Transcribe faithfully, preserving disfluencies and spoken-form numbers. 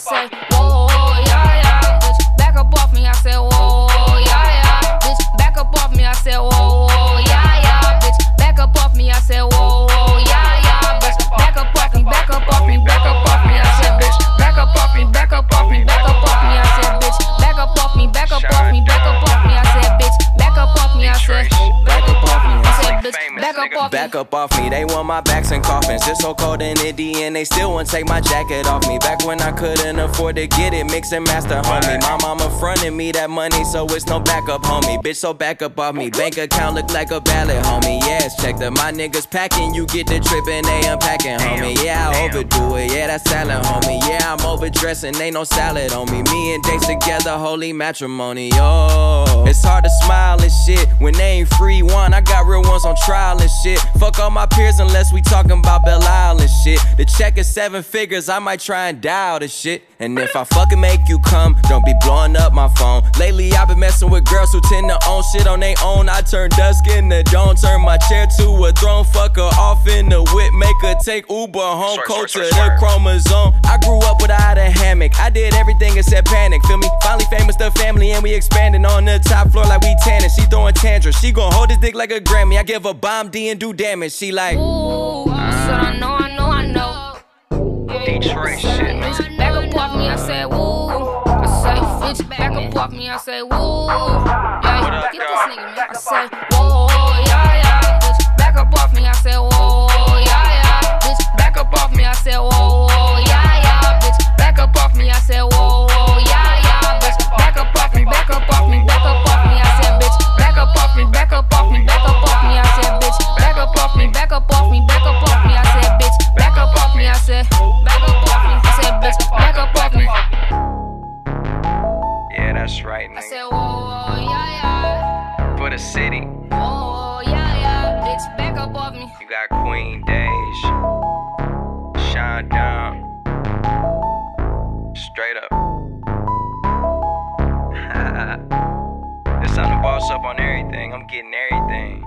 say, whoa, yeah, yeah, bitch, back up off me. I said, whoa, yeah, yeah, bitch, back up off me. I said, whoa, yeah, yeah, bitch, back up off me. I said, whoa, yeah, yeah, bitch, back up off me, back up off me, back up off me. I said, bitch, back up off me, back up off me, back up off me. I said, bitch, back up off me, back up off me, back up off me. I said, bitch, back up off me. I said, back up off me. I said, bitch, back up off me. Back up off me. They want my backs and coffins. It's so cold in Indy and they still won't take my jacket off me. Back when I couldn't afford to get it, mix and master, homie. My mama fronted me that money, so it's no backup, homie. Bitch, so back up off me. Bank account look like a ballot, homie. Yes, check that my niggas packing. You get the trip and they unpacking, homie. Yeah, I overdo it. Yeah, that's salad, homie. Yeah, I'm overdressing. Ain't no salad on me. Me and Dates together, holy matrimony. Oh, it's hard to smile and shit when they ain't free one. I got real ones on trial and shit. Fuck all my peers unless we talking about Belle Isle and shit. The check is seven figures. I might try and dial the shit. And if I fucking make you come, don't be blowing up my phone. Lately I've been messing with girls who tend to own shit on they own. I turn dusk in the dawn, turn my chair to a throne. Fuck her off in the whip, make her take Uber home. Coach of the chromosome. I grew up without a hammock. I did everything except panic. Feel me? Finally famous, the family, and we expanding on the top floor like we tanning. She throwing tantrums. She gon' hold this dick like a Grammy. I give her bomb D and do damage. She like, ooh, said I know, I know, I know. Detroit shit, man. Bitch, back up off me. I said, woo. I say, bitch, back up off me. I say, woo. Yeah, get this nigga, man. I say, whoa, yeah, yeah. Bitch, back up off me. I say, whoa, yeah, yeah. Bitch, back up off me. I say, whoa, yeah, yeah. Bitch, back up off me. I say, whoa, yeah, yeah. Bitch, back up off me, back up off me, back up off me. I said, bitch, back up off me, back up off me, back up off me. I said, bitch, back up off me, back up off me, back up off me. I said, bitch, back up off me. I said, back up off me. I said, bitch, back up off me. Yeah, that's right, nigga. I said, whoa, yeah, yeah. For the city. Whoa, yeah, yeah. Bitch, back up off me. You got Queen Days, Shine Down, straight up. It's time to boss up on everything. I'm getting everything.